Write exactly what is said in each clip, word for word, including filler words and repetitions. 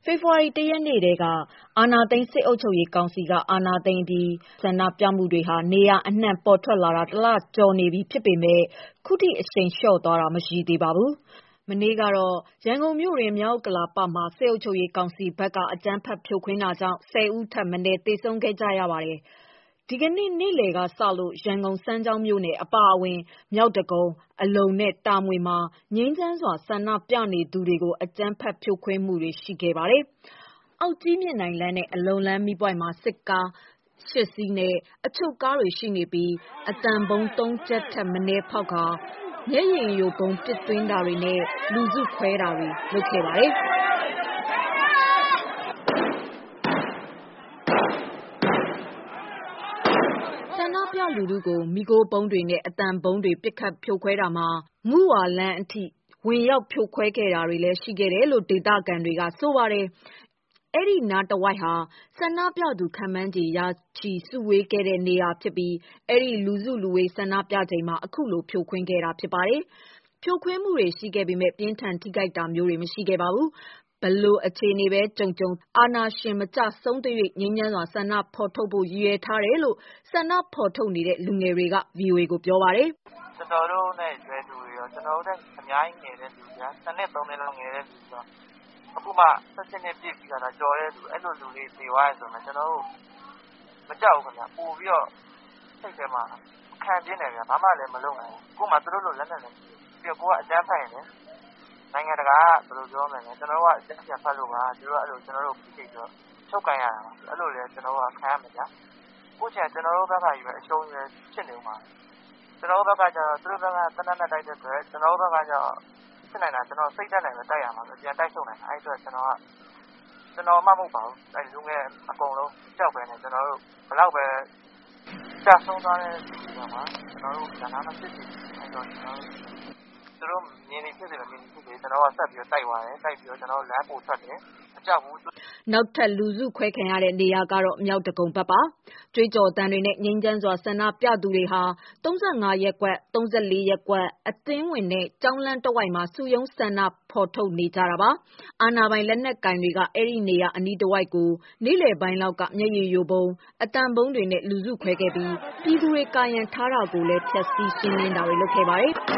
ဖေဖော်ဝါရီလ ရက်နေ့တည်းက အာဏာသိမ်း စစ်အုပ်ချုပ်ရေးကောင်စီက အာဏာသိမ်းအပြီး ဆန္ဒပြမှုတွေဟာ နေရာအနှံ့ ပေါ်ထွက်လာတာ တစ်လကျော်နေပြီဖြစ်ပေမဲ့ ခုထိအရှိန်လျော့သွားတာ မရှိသေးပါဘူး။ မနေ့ကတော့ ရန်ကုန်မြို့တွင်း မြောက်ဥက္ကလာပမှာ စစ်အုပ်ချုပ်ရေးကောင်စီဘက်က အကြမ်းဖက်ဖြိုခွင်းတာကြောင့် ဆယ်ဦးထက်မနည်း သေဆုံးခဲ့ကြရပါတယ်။ ဒီကနေ့ နေ့လည်ကစလို့ ရန်ကုန်စမ်းချောင်းမြို့နယ် အပါအဝင် မြောက်ဒဂုံ၊ အလုံနဲ့ တာမွေမှာ ငြိမ်းချမ်းစွာ ဆန္ဒပြနေသူတွေကို အကြမ်းဖက်ဖြိုခွင်းမှုတွေ ရှိခဲ့ပါတယ်။ အောက်ကြည့်မြင်တိုင်လမ်းနဲ့ အလုံလမ်းမီးပွိုင့်မှာ စစ်ကား ရှစ်စီးနဲ့ အချုပ်ကားတွေရှိနေပြီး အသံဗုံး သုံးချက်ထက်မနည်းဖောက်ကာ မျက်ရည်ယိုဗုံးပစ်သွင်းတာတွေနဲ့ လူစုခွဲတာတွေ လုပ်ခဲ့ပါတယ်။ ဆန္ဒပြလူထုကို မီးခိုးဗုံးတွေနဲ့ အသံဗုံးတွေ ပစ်ခတ်ဖြိုခွဲတာမှာ မုဝါလမ်းအထိ ဝင်ရောက်ဖြိုခွဲတာတွေလည်း ရှိခဲ့တယ်လို့ ဒေသခံတွေက ဆိုပါတယ်။ အဲဒီနားတဝိုက်ဟာ ဆန္ဒပြသူ ခန့်မှန်းခြေ ရာချီစုဝေးခဲ့တဲ့ နေရာဖြစ်ပြီး အဲဒီလူစုလူဝေး ဆန္ဒပြချိန်မှာ အခုလို ဖြိုခွင်းခဲ့တာဖြစ်ပါတယ်။ ဖြိုခွင်းမှုတွေရှိခဲ့ပေမဲ့ ပြင်းထန်ထိခိုက်တာမျိုးတွေ မရှိခဲ့ပါဘူး။ ဘယ်လိုအခြေအနေပဲကြုံကြုံ အာဏာရှင်မကျဆုံးသရွေ့ ငြိမ်းချမ်းစွာ ဆန္ဒဖော်ထုတ်ဖို့ ရည်ရွယ်ထားတယ်လို့ ဆန္ဒဖော်ထုတ်နေတဲ့ လူငယ်တွေက ဗွီအိုအေကို ပြောပါတယ်။ "ကျနော်တို့နဲ့ရွယ်တူတွေရော ကျနော်တို့ထက်အများကြီးငယ်တဲ့သူတွေ နှစ်နှစ်သုံးနှစ်လောက်ငယ်တဲ့သူတွေရော အခုမှ ၁၈ နှစ်ပြည့်ပြီးတာကျော်တဲ့သူ အဲလိုလူတွေသေသွားတယ်ဆိုရင် ကျနော်တို့မကြောက်ဘူးခင်ဗျ။ ပိုပြီးတော့စိတ်ထဲမှာခံပြင်းတယ်ဗျ။ ဘာမှလည်းမလုပ်နိုင်ဘူး။ ကိုယ့်မှာသူတို့လိုလက်နက်လည်းမရှိဘူး။ ပြီးတော့ကိုယ်ကအကြမ်းဖက်ရင်လည်း နိုင်ငံတကာက ဘယ်လိုပြောမလဲ ကျနော်တို့ကအကြမ်းဖက်လို့ပါ။ သူတို့ကကျနော်တို့ကိုဖိနှိပ်ပြီးတော့ ချုပ်ကိုင်ရတာပါ။ အဲလိုလည်းကျနော်တို့ကခံရမယ်ဗျာ။ အခုချိန်ကကျနော်တို့ဘက်ကပဲအရှုံးဖြစ်နေဦးမှာ။ ကျနော်တို့ဘက်ကကျတော့ သူတို့ဘက်ကသေနတ်နဲ့တိုက်တဲ့အတွက် ကျနော်တို့ဘက်ကကျတော့ဖြစ်နိုင်တာ ကျနော်တို့စိတ်ဓာတ်နဲ့ပဲတိုက်ရမှာပဲ။ ပြန်တိုက်ထုတ်နိုင်မှာ။ အဲဒီအတွက်ကျနော်က ကျနော်မှမဟုတ်ပါဘူး။ လူငယ်အကုန်လုံးမကြောက်ဘဲနဲ့ ကျနော်တို့ဘယ်လောက်ပဲကျဆုံးသွားတဲ့သူတွေတောင်မှ ကျနော်တို့ဒါနမဖြစ်စေချင်ဘူး။ အဲဒီတော့ကျနော်တို့သူတို့မြင်သည်ဖြစ်စေမမြင်သည်ဖြစ်စေ ကျနော်တို့ကဆက်ပြီးတော့တိုက်သွားတယ်။ တိုက်ပြီးတော့ကျနော်တို့လမ်းပိုထွက်တယ်။ မကြောက်ဘူး။ " နောက်ထပ်လူစုခွဲခံရတဲ့ နေရာကတော့ မြောက်ဒဂုံဘက်ပါ။ ကြွေးကြော်သံတွေနဲ့ ငြိမ်းချမ်းစွာ ဆန္ဒပြသူတွေဟာ ၃၅ ရပ်ကွက်၊ ၃၄ ရပ်ကွက်၊ အသင်းဝင်နဲ့ ကျောင်းလမ်းတဝိုက်မှာ စုရုံးဆန္ဒဖော်ထုတ်နေကြတာပါ။ အာဏာပိုင်လက်နက်ကိုင်တွေက အဲဒီနေရာအနီးတဝိုက်ကို နေ့လည်ပိုင်းလောက်က မျက်ရည်ယိုဗုံး၊ အသံဗုံးတွေနဲ့ လူစုခွဲခဲ့ပြီး ပြည်သူတွေ ကာရံထားတာကိုလည်း ဖျက်ဆီးရှင်းလင်းတာတွေ လုပ်ခဲ့ပါတယ်။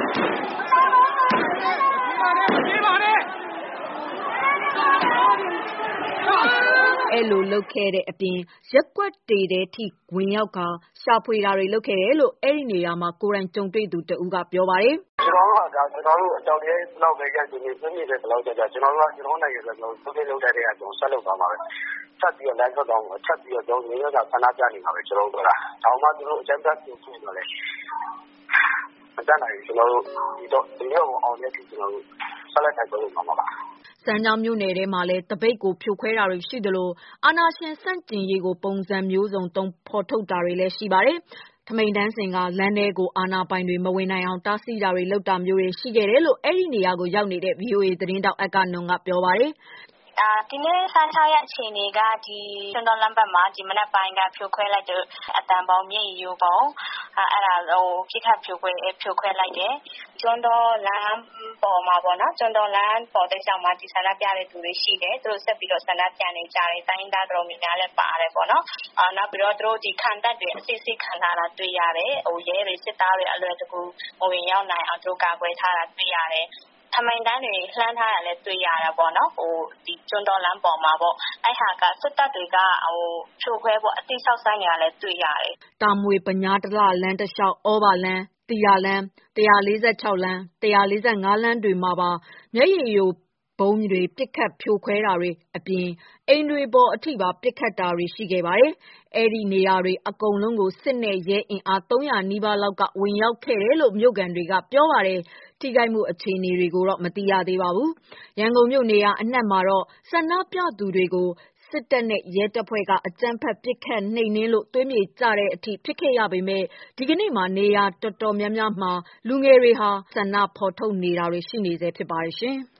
အဲလိုလုပ်ခဲ့တဲ့အပြင် ရပ်ကွက်တွေထဲထိ ဝင်ရောက်ကာ ရှာဖွေတာတွေလုပ်ခဲ့တယ်လို့ အဲဒီနေရာမှာ ကိုယ်တိုင်ကြုံတွေ့သူတဦးက ပြောပါတယ်။ "ကျနော်တို့က ကျနော်တို့အကြောက်တရားဘယ်လောက်ပဲရိုက်နှက်နှိမ်နင်းဘယ်လောက်ကြာကြာ ကျနော်တို့ကကျနော်တို့နိုင်ငံအတွက် လုပ်သင့်လုပ်ထိုက်တာကျနော်တို့ဆက်လုပ်သွားမှာပဲ။ ဆက်ပြီးတော့လမ်းလျှောက်သွားမှာပဲ။ ဆက်ပြီးတော့ငြိမ်းချမ်းစွာဆန္ဒပြနေမှာပဲ ကျနော်တို့ဘက်က။ တောင်မှသူတို့အကြမ်းဖက်ဖြိုခွင်းတော့လည်း မတတ်နိုင်ဘူး။ ကျနော်တို့ဒီမြို့ကိုအောင်တဲ့အထိ ကျနော်တို့ဆက်လက်တိုက်ပွဲဝင်သွားမှာပါ။ " စမ်းချောင်းမြို့နယ်ထဲမှာလည်း သပိတ်ကို ဖြိုခွဲတာတွေရှိသလို အာဏာရှင်ဆန့်ကျင်ရေးကို ပုံစံမျိုးစုံသုံးဖော်ထုတ်တာတွေလည်းရှိပါတယ်။ ထမိန်တန်းဆင်ကား လမ်းထဲကို အာဏာပိုင်တွေ မဝင်နိုင်အောင် တားဆီးတာတွေ လုပ်တာမျိုးတွေ ရှိခဲ့တယ်လို့ အဲဒီနေရာကို ရောက်နေတဲ့ ဗွီအိုအေသတင်းထောက် အဂ္ဂနွန်က ပြောပါတယ်။ "ဒီနေ့စမ်းချောင်းရဲ့အခြေအနေက ကျွန်းတောလမ်းဘက်မှာ ဒီမနက်ပိုင်းကဖြိုခွဲလိုက်တယ်။ အသံဗုံး၊ မျက်ရည်ယိုဗုံးအဲဒါပစ်ခတ်ဖြိုခွဲလိုက်တယ်။ ကျွန်းတောလမ်းပေါ်မှာပေါ့နော်။ ကျွန်းတောလမ်းပေါ်တလျှောက်မှာဆန္ဒပြတဲ့သူတွေရှိတယ်။ သူတို့ဆက်ပြီးတော့ဆန္ဒပြနေကြတယ်။ တိုင်းရင်းသားတော်တော်များများလည်းပါတယ်ပေါ့နော်။ နောက်ပြီးတော့သူတို့ခံတပ်တွေအဆင့်ဆင့်ခံထားတာတွေ့ရတယ်။ ရဲတွေစစ်သားတွေအလွယ်တကူမဝင်ရောက်နိုင်အောင်သူတို့ကာကွယ်ထားတာတွေ့ရတယ်။ ထမိန်တန်းတွေလှမ်းထားတာလည်းတွေ့ရတယ်ပေါ့နော်။ ဒီကျွန်းတောလမ်းပေါ်မှာပေါ့။ အဲဟာကစစ်တပ်တွေကဖြိုခွဲဖို့အသင့်စောင့်ဆိုင်းနေတာလည်းတွေ့ရတယ်။ " တာမွေ-ဗညားဒလလမ်းတလျှောက် ဩဘာလမ်း၊ သီတာလမ်း၊ ၁၄၆ လမ်း၊ ၁၄၅ လမ်းတွေမှာပါ မျက်ရည်ယိုဗုံးတွေ ပစ်ခတ်ဖြိုခွဲတာတွေအပြင် အိမ်တွေပေါ်အထိပါ ပစ်ခတ်တာတွေရှိခဲ့ပါတယ်။ အဲဒီနေရာတွေအကုန်လုံးကို စစ်နဲ့ရဲအင်အား သုံးရာနီးပါးလောက်က ဝင်ရောက်ခဲ့တယ်လို့ မြို့ခံတွေက ပြောပါတယ်။ ထိခိုက်မှုအခြေအနေကိုတော့ မသိရသေးပါဘူး။ ရန်ကုန်မြို့နေရာအနှံ့မှာတော့ ဆန္ဒပြသူတွေကို စစ်တပ်နဲ့ ရဲတပ်ဖွဲ့က အကြမ်းဖက်ပစ်ခတ်နှိမ်နင်းလို့ သွေးမြေကျတဲ့အထိ ဖြစ်ခဲ့ရပေမဲ့ ဒီကနေ့မှာ နေရာတော်တော်များများမှာ လူငယ်တွေဟာ ဆန္ဒဖော်ထုတ်နေတာတွေ ရှိနေဆဲဖြစ်ပါတယ်ရှင်။